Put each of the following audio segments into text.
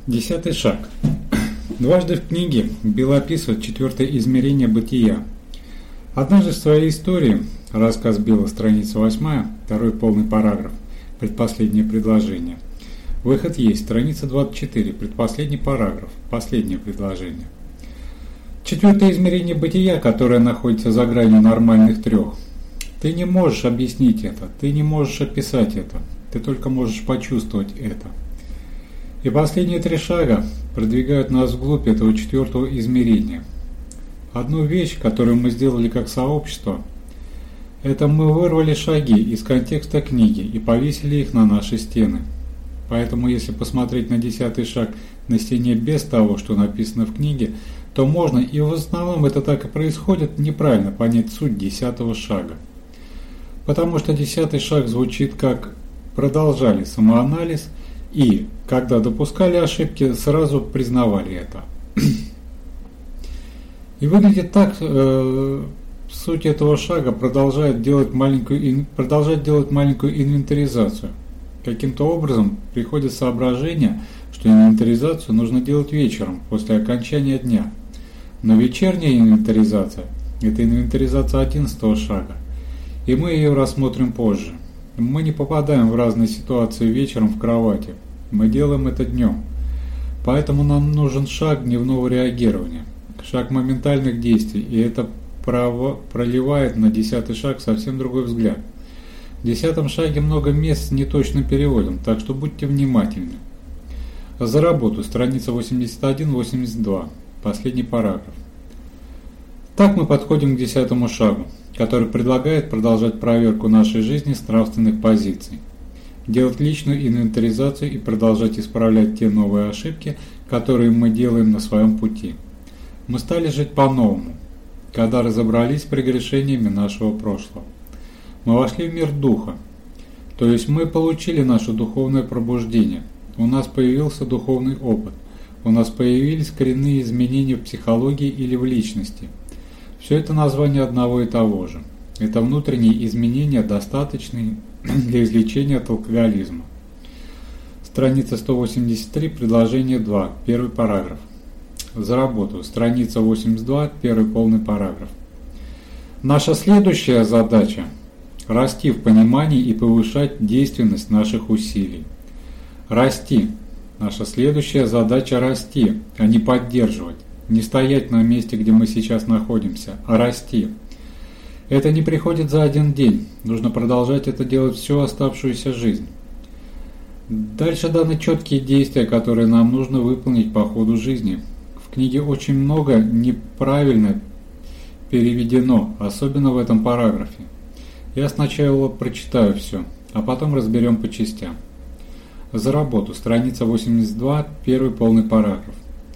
10 шаг. Дважды в книге Билл описывает 4 измерение бытия. Однажды в своей истории, рассказ Билла, страница 8, второй полный параграф, предпоследнее предложение. Выход есть, страница 24, предпоследний параграф, последнее предложение. 4 измерение бытия, которое находится за гранью нормальных 3. Ты не можешь объяснить это, ты не можешь описать это, ты только можешь почувствовать это. И последние 3 шага продвигают нас вглубь этого 4 измерения. Одну вещь, которую мы сделали как сообщество, это мы вырвали шаги из контекста книги и повесили их на наши стены. Поэтому если посмотреть на 10 шаг на стене без того, что написано в книге, то можно, и в основном это так и происходит, неправильно понять суть 10 шага. Потому что 10 шаг звучит как «продолжали самоанализ» и, когда допускали ошибки, сразу признавали это. И выглядит так, суть этого шага продолжать делать маленькую инвентаризацию. Каким-то образом приходит соображение, что инвентаризацию нужно делать вечером, после окончания дня. Но вечерняя инвентаризация – это инвентаризация 11 шага, и мы ее рассмотрим позже. Мы не попадаем в разные ситуации вечером в кровати, мы делаем это днем. Поэтому нам нужен шаг дневного реагирования, шаг моментальных действий, и это проливает на 10 шаг совсем другой взгляд. В 10 шаге много мест с неточным переводом, так что будьте внимательны. За работу, страница 81-82, последний параграф. Так мы подходим к 10 шагу, который предлагает продолжать проверку нашей жизни с нравственных позиций, делать личную инвентаризацию и продолжать исправлять те новые ошибки, которые мы делаем на своем пути. Мы стали жить по-новому, когда разобрались с прегрешениями нашего прошлого. Мы вошли в мир духа, то есть мы получили наше духовное пробуждение, у нас появился духовный опыт, у нас появились коренные изменения в психологии или в личности. Все это название одного и того же. Это внутренние изменения, достаточные для излечения от алкоголизма. Страница 183, предложение 2, первый параграф. За работу, страница 82, первый полный параграф. Наша следующая задача – расти в понимании и повышать действенность наших усилий. Расти. Наша следующая задача – расти, а не поддерживать. Не стоять на месте, где мы сейчас находимся, а расти. Это не приходит за один день, нужно продолжать это делать всю оставшуюся жизнь. Дальше даны четкие действия, которые нам нужно выполнить по ходу жизни. В книге очень много неправильно переведено, особенно в этом параграфе. Я сначала прочитаю все, а потом разберем по частям. За работу, страница 82, первый полный параграф.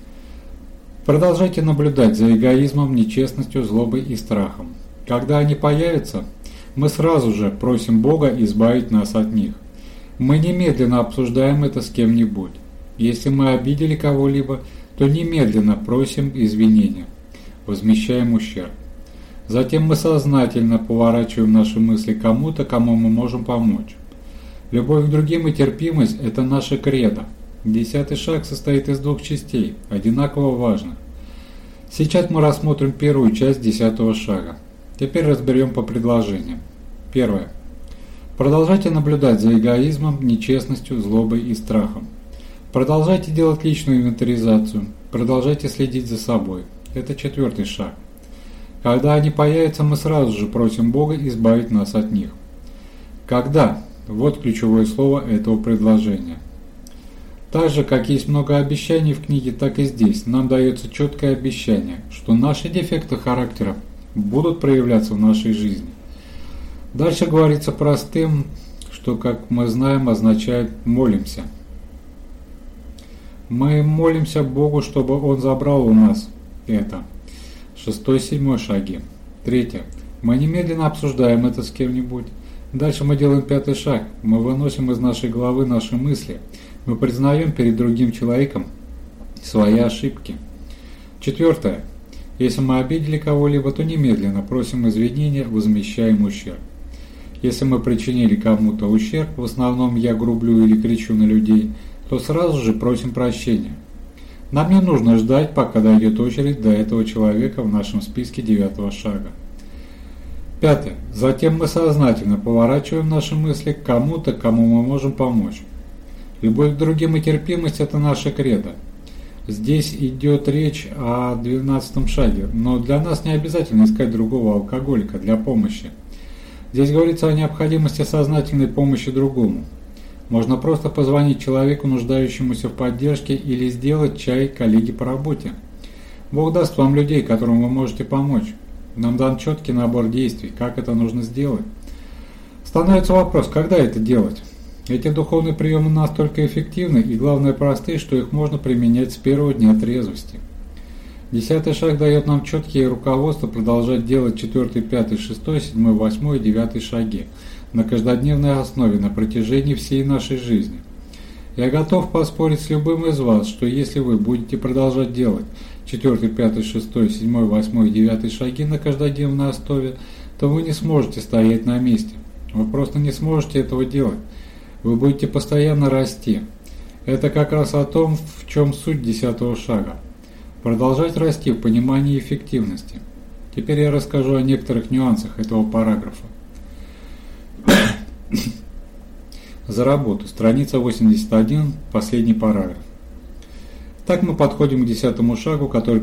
Продолжайте наблюдать за эгоизмом, нечестностью, злобой и страхом. Когда они появятся, мы сразу же просим Бога избавить нас от них. Мы немедленно обсуждаем это с кем-нибудь. Если мы обидели кого-либо, то немедленно просим извинения, возмещаем ущерб. Затем мы сознательно поворачиваем наши мысли к кому-то, кому мы можем помочь. Любовь к другим и терпимость – это наше кредо. 10 шаг состоит из 2 частей, одинаково важных. Сейчас мы рассмотрим первую часть 10 шага. Теперь разберем по предложениям. Первое. Продолжайте наблюдать за эгоизмом, нечестностью, злобой и страхом. Продолжайте делать личную инвентаризацию. Продолжайте следить за собой. Это 4 шаг. Когда они появятся, мы сразу же просим Бога избавить нас от них. Когда? Вот ключевое слово этого предложения. Так же, как есть много обещаний в книге, так и здесь нам дается четкое обещание, что наши дефекты характера будут проявляться в нашей жизни. Дальше говорится простым, что, как мы знаем, означает «молимся». Мы молимся Богу, чтобы Он забрал у нас это. 6-7 шаги. 3. Мы немедленно обсуждаем это с кем-нибудь. Дальше мы делаем 5 шаг. Мы выносим из нашей головы наши мысли. Мы признаем перед другим человеком свои ошибки. 4. Если мы обидели кого-либо, то немедленно просим извинения, возмещаем ущерб. Если мы причинили кому-то ущерб, в основном я грублю или кричу на людей, то сразу же просим прощения. Нам не нужно ждать, пока дойдет очередь до этого человека в нашем списке 9-го шага. 5. Затем мы сознательно поворачиваем наши мысли к кому-то, кому мы можем помочь. Любовь к другим и терпимость – это наша кредо. Здесь идет речь о 12-м шаге, но для нас не обязательно искать другого алкоголика для помощи. Здесь говорится о необходимости сознательной помощи другому. Можно просто позвонить человеку, нуждающемуся в поддержке, или сделать чай коллеге по работе. Бог даст вам людей, которым вы можете помочь. Нам дан четкий набор действий, как это нужно сделать. Становится вопрос, когда это делать? Эти духовные приемы настолько эффективны и, главное, просты, что их можно применять с первого дня трезвости. 10-й шаг дает нам четкие руководства продолжать делать 4-й, 5-й, 6-й, 7-й, 8-й и 9-й шаги на каждодневной основе на протяжении всей нашей жизни. Я готов поспорить с любым из вас, что если вы будете продолжать делать 4-й, 5-й, 6-й, 7-й, 8-й и 9-й шаги на каждодневной основе, то вы не сможете стоять на месте. Вы просто не сможете этого делать. Вы будете постоянно расти. Это как раз о том, в чем суть 10-го шага. Продолжать расти в понимании эффективности. Теперь я расскажу о некоторых нюансах этого параграфа. За работу. Страница 81, последний параграф. Так мы подходим к 10-му шагу, который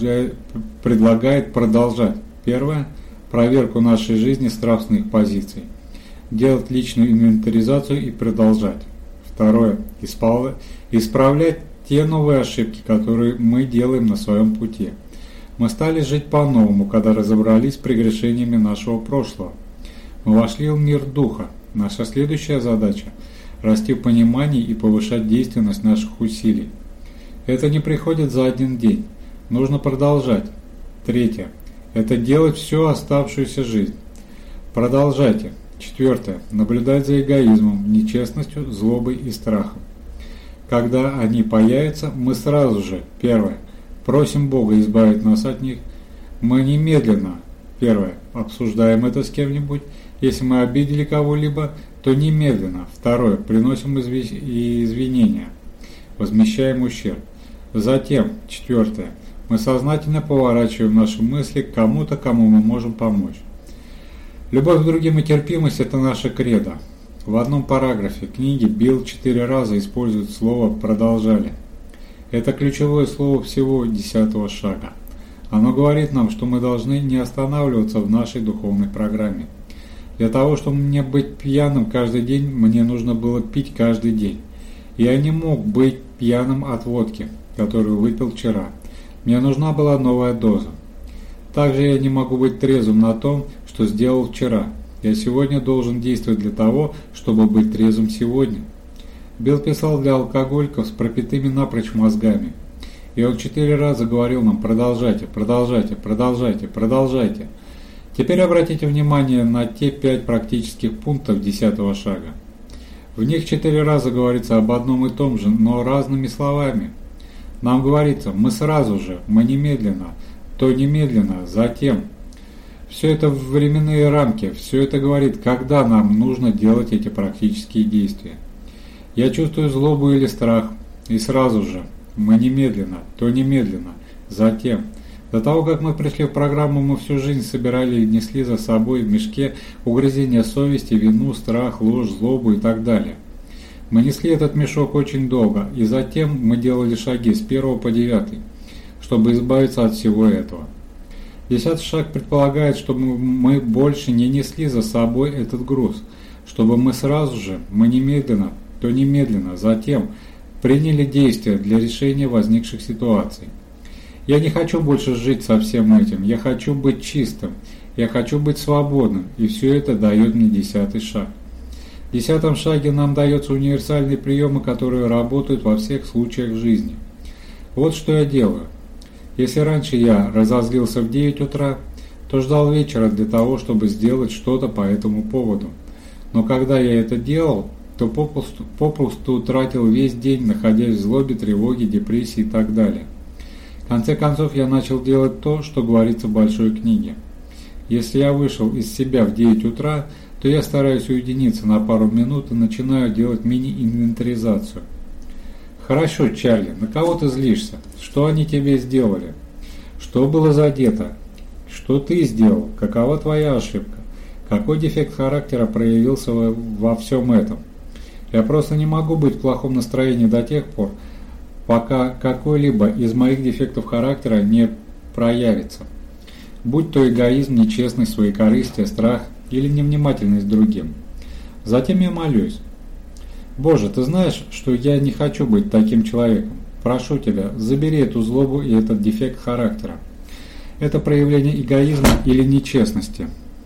предлагает продолжать. Первое. Проверку нашей жизни с нравственных позиций. Делать личную инвентаризацию и продолжать. Второе. Исправлять те новые ошибки, которые мы делаем на своем пути. Мы стали жить по-новому, когда разобрались с прегрешениями нашего прошлого. Мы вошли в мир духа. Наша следующая задача – расти в понимании и повышать действенность наших усилий. Это не приходит за один день. Нужно продолжать. Третье. Это делать всю оставшуюся жизнь. Продолжайте. Четвертое. Наблюдать за эгоизмом, нечестностью, злобой и страхом. Когда они появятся, мы сразу же, первое, просим Бога избавить нас от них. Мы немедленно, первое, обсуждаем это с кем-нибудь. Если мы обидели кого-либо, то немедленно. Второе, приносим извинения, возмещаем ущерб. Затем, четвертое, мы сознательно поворачиваем наши мысли к кому-то, кому мы можем помочь. Любовь к другим и терпимость – это наша кредо. В одном параграфе книги Билл 4 раза использует слово «продолжали». Это ключевое слово всего 10-го шага. Оно говорит нам, что мы должны не останавливаться в нашей духовной программе. Для того, чтобы мне быть пьяным каждый день, мне нужно было пить каждый день. Я не мог быть пьяным от водки, которую выпил вчера. Мне нужна была новая доза. Также я не могу быть трезвым на том, что сделал вчера. Я сегодня должен действовать для того, чтобы быть трезвым сегодня. Билл писал для алкоголиков с пропитыми напрочь мозгами. И он 4 раза говорил нам: продолжайте, продолжайте, продолжайте, продолжайте. Теперь обратите внимание на те 5 практических пунктов 10-го шага. В них 4 раза говорится об одном и том же, но разными словами. Нам говорится: мы сразу же, мы немедленно, то немедленно, затем. Все это временные рамки, все это говорит, когда нам нужно делать эти практические действия. Я чувствую злобу или страх, и сразу же, мы немедленно, то немедленно, затем. До того, как мы пришли в программу, мы всю жизнь собирали и несли за собой в мешке угрызения совести, вину, страх, ложь, злобу и так далее. Мы несли этот мешок очень долго, и затем мы делали шаги с 1 по 9, чтобы избавиться от всего этого. 10-й шаг предполагает, чтобы мы больше не несли за собой этот груз, чтобы мы сразу же, мы немедленно, то немедленно, затем приняли действия для решения возникших ситуаций. Я не хочу больше жить со всем этим, я хочу быть чистым, я хочу быть свободным, и все это дает мне 10-й шаг. В 10-м шаге нам даются универсальные приемы, которые работают во всех случаях жизни. Вот что я делаю. Если раньше я разозлился в 9 утра, то ждал вечера для того, чтобы сделать что-то по этому поводу. Но когда я это делал, то попросту тратил весь день, находясь в злобе, тревоге, депрессии и так далее. В конце концов, я начал делать то, что говорится в большой книге. Если я вышел из себя в 9 утра, то я стараюсь уединиться на пару минут и начинаю делать мини-инвентаризацию. Хорошо, Чарли, на кого ты злишься? Что они тебе сделали? Что было задето? Что ты сделал? Какова твоя ошибка? Какой дефект характера проявился во всем этом? Я просто не могу быть в плохом настроении до тех пор, пока какой-либо из моих дефектов характера не проявится. Будь то эгоизм, нечестность, своекорыстие, страх или невнимательность к другим. Затем я молюсь. Боже, ты знаешь, что я не хочу быть таким человеком. Прошу тебя, забери эту злобу и этот дефект характера. Это проявление эгоизма или нечестности.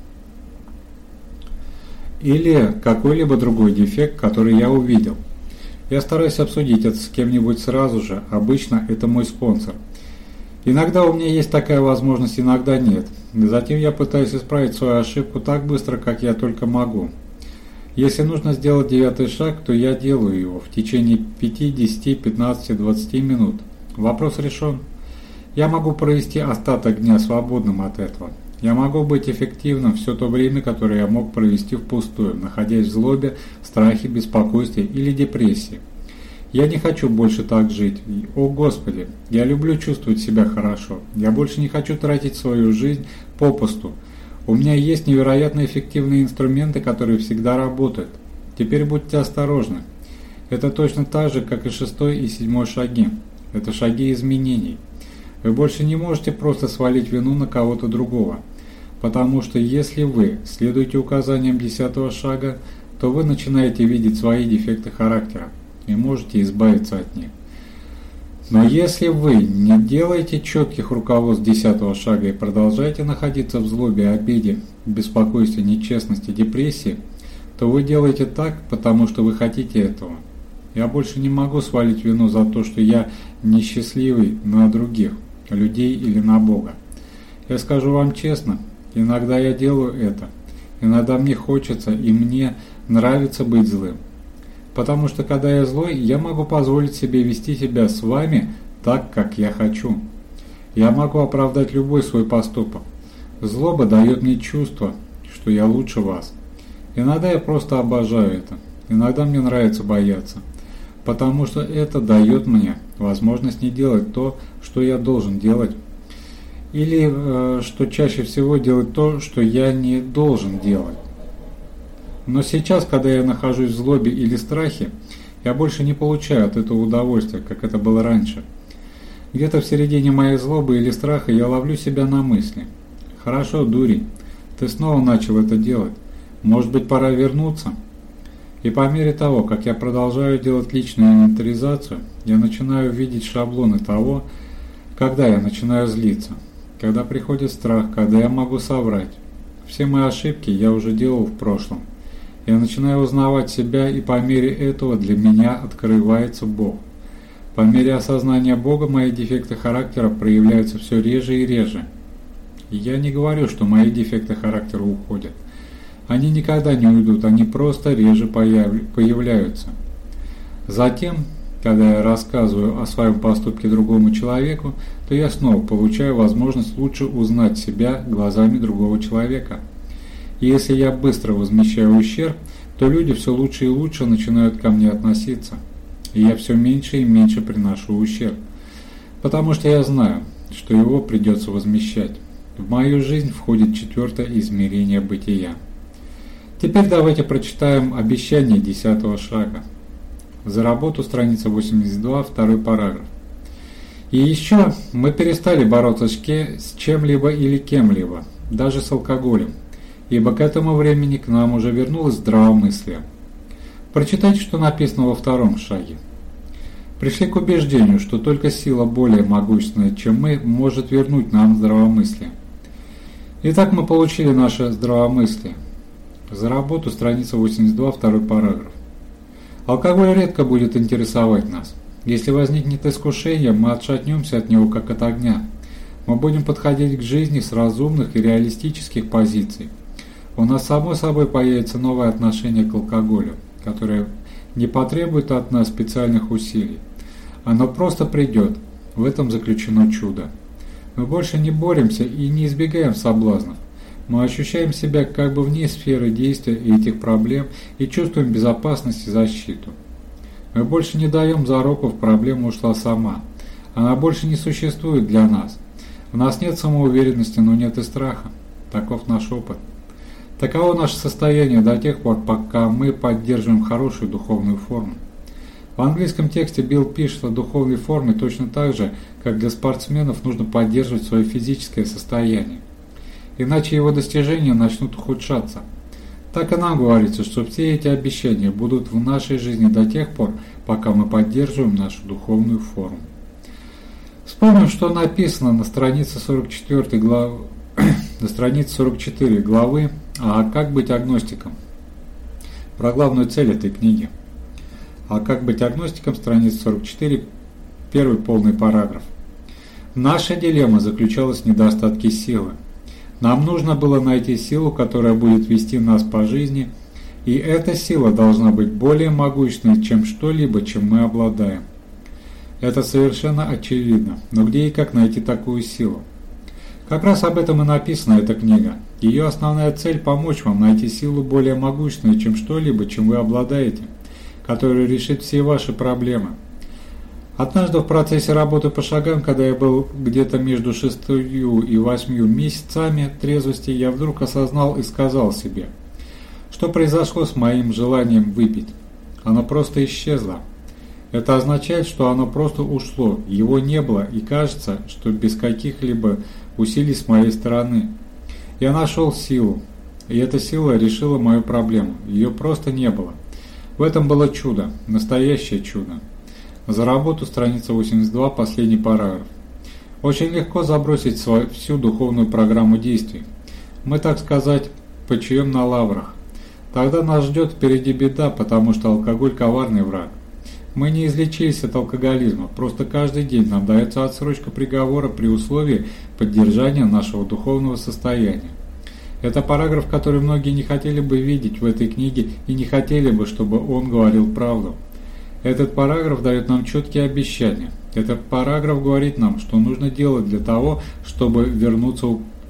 Или какой-либо другой дефект, который я увидел. Я стараюсь обсудить это с кем-нибудь сразу же, обычно это мой спонсор. Иногда у меня есть такая возможность, иногда нет. Затем я пытаюсь исправить свою ошибку так быстро, как я только могу. Если нужно сделать 9-й шаг, то я делаю его в течение 5, 10, 15, 20 минут. Вопрос решен. Я могу провести остаток дня свободным от этого. Я могу быть эффективным все то время, которое я мог провести впустую, находясь в злобе, страхе, беспокойстве или депрессии. Я не хочу больше так жить. О Господи, я люблю чувствовать себя хорошо. Я больше не хочу тратить свою жизнь попусту. У меня есть невероятно эффективные инструменты, которые всегда работают. Теперь будьте осторожны. Это точно так же, как и 6-й и 7-й шаги. Это шаги изменений. Вы больше не можете просто свалить вину на кого-то другого. Потому что если вы следуете указаниям 10-го шага, то вы начинаете видеть свои дефекты характера и можете избавиться от них. Но если вы не делаете четких руководств 10-го шага и продолжаете находиться в злобе, обиде, беспокойстве, нечестности, депрессии, то вы делаете так, потому что вы хотите этого. Я больше не могу свалить вину за то, что я несчастливый, на других, людей или на Бога. Я скажу вам честно, иногда я делаю это. Иногда мне хочется и мне нравится быть злым. Потому что когда я злой, я могу позволить себе вести себя с вами так, как я хочу. Я могу оправдать любой свой поступок. Злоба дает мне чувство, что я лучше вас. Иногда я просто обожаю это. Иногда мне нравится бояться. Потому что это дает мне возможность не делать то, что я должен делать. Или, что чаще всего, делать то, что я не должен делать. Но сейчас, когда я нахожусь в злобе или страхе, я больше не получаю от этого удовольствия, как это было раньше. Где-то в середине моей злобы или страха я ловлю себя на мысли. Хорошо, дурень, ты снова начал это делать. Может быть, пора вернуться? И по мере того, как я продолжаю делать личную инвентаризацию, я начинаю видеть шаблоны того, когда я начинаю злиться, когда приходит страх, когда я могу соврать. Все мои ошибки я уже делал в прошлом. Я начинаю узнавать себя, и по мере этого для меня открывается Бог. По мере осознания Бога мои дефекты характера проявляются все реже и реже. И я не говорю, что мои дефекты характера уходят. Они никогда не уйдут, они просто реже появляются. Затем, когда я рассказываю о своем поступке другому человеку, то я снова получаю возможность лучше узнать себя глазами другого человека. И если я быстро возмещаю ущерб, то люди все лучше и лучше начинают ко мне относиться. И я все меньше и меньше приношу ущерб. Потому что я знаю, что его придется возмещать. В мою жизнь входит 4-е измерение бытия. Теперь давайте прочитаем обещание 10-го шага. За работу, страница 82, 2 параграф. И еще мы перестали бороться с чем-либо или кем-либо, даже с алкоголем. Ибо к этому времени к нам уже вернулось здравомыслие. Прочитайте, что написано во 2-м шаге. Пришли к убеждению, что только сила более могущественная, чем мы, может вернуть нам здравомыслие. Итак, мы получили наше здравомыслие. За работу, страница 82, 2 параграф. Алкоголь редко будет интересовать нас. Если возникнет искушение, мы отшатнемся от него, как от огня. Мы будем подходить к жизни с разумных и реалистических позиций. У нас само собой появится новое отношение к алкоголю, которое не потребует от нас специальных усилий. Оно просто придет. В этом заключено чудо. Мы больше не боремся и не избегаем соблазнов. Мы ощущаем себя как бы вне сферы действия этих проблем и чувствуем безопасность и защиту. Мы больше не даем зароков, проблема ушла сама. Она больше не существует для нас. У нас нет самоуверенности, но нет и страха. Таков наш опыт. Таково наше состояние до тех пор, пока мы поддерживаем хорошую духовную форму. В английском тексте Билл пишет о духовной форме точно так же, как для спортсменов нужно поддерживать свое физическое состояние. Иначе его достижения начнут ухудшаться. Так и нам говорится, что все эти обещания будут в нашей жизни до тех пор, пока мы поддерживаем нашу духовную форму. Вспомним, что написано на странице 44 главы «А как быть агностиком?» Про главную цель этой книги. «А как быть агностиком?» страница 44, первый полный параграф. Наша дилемма заключалась в недостатке силы. Нам нужно было найти силу, которая будет вести нас по жизни, и эта сила должна быть более могущественной, чем что-либо, чем мы обладаем. Это совершенно очевидно, но где и как найти такую силу? Как раз об этом и написана эта книга. Ее основная цель – помочь вам найти силу более могущественную, чем что-либо, чем вы обладаете, которая решит все ваши проблемы. Однажды в процессе работы по шагам, когда я был где-то между 6 и 8 месяцами трезвости, я вдруг осознал и сказал себе, что произошло с моим желанием выпить. Оно просто исчезло. Это означает, что оно просто ушло, его не было, и кажется, что без каких-либо усилий с моей стороны. Я нашел силу, и эта сила решила мою проблему, ее просто не было. В этом было чудо, настоящее чудо. За работу, страница 82, последний параграф. Очень легко забросить всю духовную программу действий. Мы, так сказать, почуем на лаврах. Тогда нас ждет впереди беда, потому что алкоголь – коварный враг. Мы не излечились от алкоголизма, просто каждый день нам дается отсрочка приговора при условии поддержания нашего духовного состояния. Это параграф, который многие не хотели бы видеть в этой книге и не хотели бы, чтобы он говорил правду. Этот параграф дает нам четкие обещания. Этот параграф говорит нам, что нужно делать для того, чтобы вернуться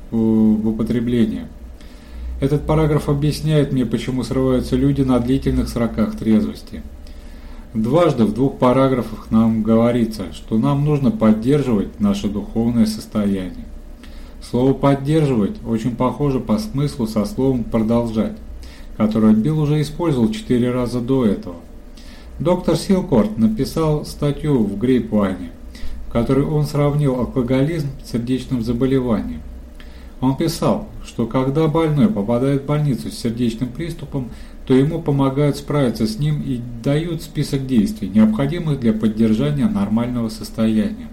в употребление. Этот параграф объясняет мне, почему срываются люди на длительных сроках трезвости. Дважды в 2 параграфах нам говорится, что нам нужно поддерживать наше духовное состояние. Слово «поддерживать» очень похоже по смыслу со словом «продолжать», которое Билл уже использовал 4 раза до этого. Доктор Силкорт написал статью в Grapevine, в которой он сравнил алкоголизм с сердечным заболеванием. Он писал, что когда больной попадает в больницу с сердечным приступом, то ему помогают справиться с ним и дают список действий, необходимых для поддержания нормального состояния.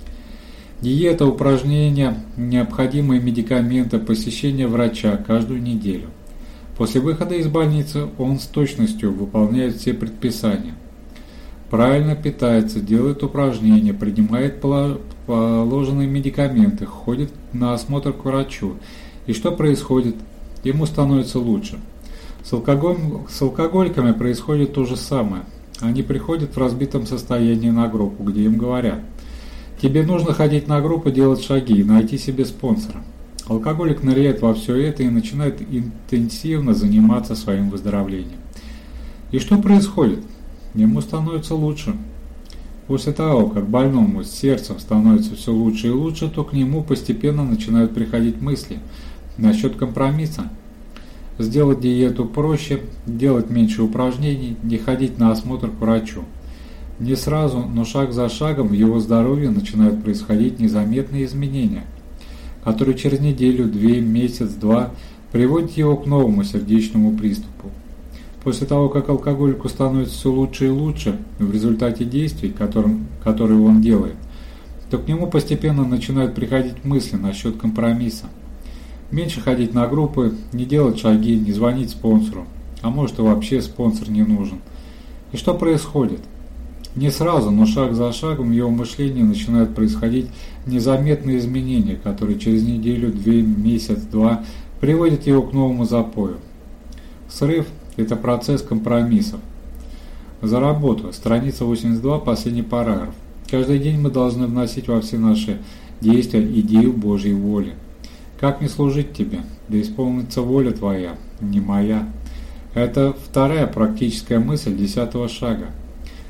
Диета, упражнения, необходимые медикаменты, посещение врача каждую неделю. После выхода из больницы он с точностью выполняет все предписания. Правильно питается, делает упражнения, принимает положенные медикаменты, ходит на осмотр к врачу. И что происходит? Ему становится лучше. С алкоголиками происходит то же самое. Они приходят в разбитом состоянии на группу, где им говорят: тебе нужно ходить на группу, делать шаги и найти себе спонсора. Алкоголик ныряет во все это и начинает интенсивно заниматься своим выздоровлением. И что происходит? Ему становится лучше. После того, как больному с сердцем становится все лучше и лучше, то к нему постепенно начинают приходить мысли насчет компромисса. Сделать диету проще, делать меньше упражнений, не ходить на осмотр к врачу. Не сразу, но шаг за шагом в его здоровье начинают происходить незаметные изменения, которые через неделю, 2, месяц, 2 приводят его к новому сердечному приступу. После того, как алкоголику становится все лучше и лучше в результате действий, которые он делает, то к нему постепенно начинают приходить мысли насчет компромисса. Меньше ходить на группы, не делать шаги, не звонить спонсору, а может и вообще спонсор не нужен. И что происходит? Не сразу, но шаг за шагом в его мышлении начинают происходить незаметные изменения, которые через неделю, 2, месяц, 2 приводят его к новому запою. Срыв – это процесс компромиссов. За работу, страница 82, последний параграф. Каждый день мы должны вносить во все наши действия идею Божьей воли. Как мне служить тебе? Да исполнится воля твоя, не моя. Это вторая практическая мысль 10-го шага.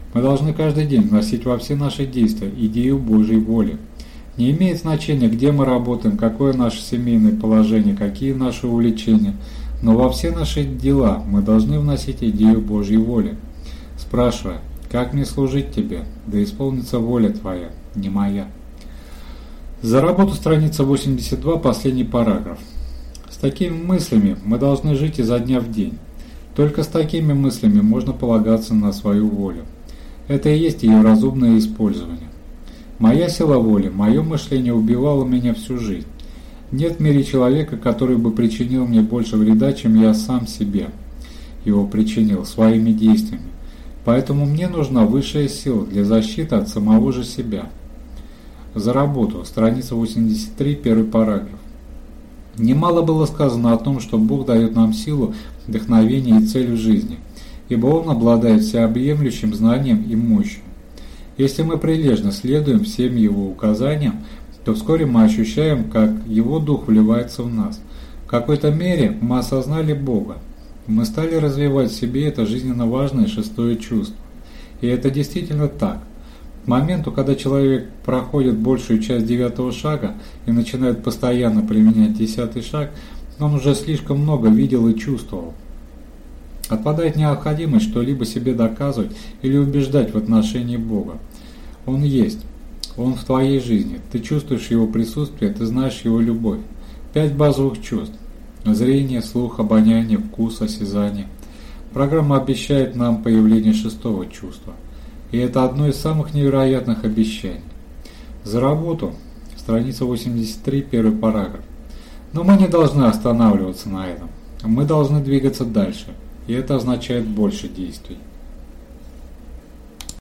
Мы должны каждый день вносить во все наши действия идею Божьей воли. Не имеет значения, где мы работаем, какое наше семейное положение, какие наши увлечения, но во все наши дела мы должны вносить идею Божьей воли, спрашивая: «Как мне служить Тебе? Да исполнится воля Твоя, не моя». За работу страница 82, последний параграф. С такими мыслями мы должны жить изо дня в день. Только с такими мыслями можно полагаться на свою волю. Это и есть ее разумное использование. Моя сила воли, мое мышление убивало меня всю жизнь. Нет в мире человека, который бы причинил мне больше вреда, чем я сам себе его причинил своими действиями. Поэтому мне нужна высшая сила для защиты от самого же себя. За работу, страница 83, первый параграф. Немало было сказано о том, что Бог дает нам силу, вдохновение и цель в жизни, ибо Он обладает всеобъемлющим знанием и мощью. Если мы прилежно следуем всем Его указаниям, то вскоре мы ощущаем, как Его Дух вливается в нас. В какой-то мере мы осознали Бога. Мы стали развивать в себе это жизненно важное шестое чувство. И это действительно так. К моменту, когда человек проходит большую часть 9-го шага и начинает постоянно применять 10-й шаг, он уже слишком много видел и чувствовал. Отпадает необходимость что-либо себе доказывать или убеждать в отношении Бога. Он есть. Он в твоей жизни. Ты чувствуешь Его присутствие, ты знаешь Его любовь. 5 базовых чувств. Зрение, слух, обоняние, вкус, осязание. Программа обещает нам появление 6-го чувства. И это одно из самых невероятных обещаний. За работу. Страница 83, первый параграф. Но мы не должны останавливаться на этом. Мы должны двигаться дальше. И это означает больше действий.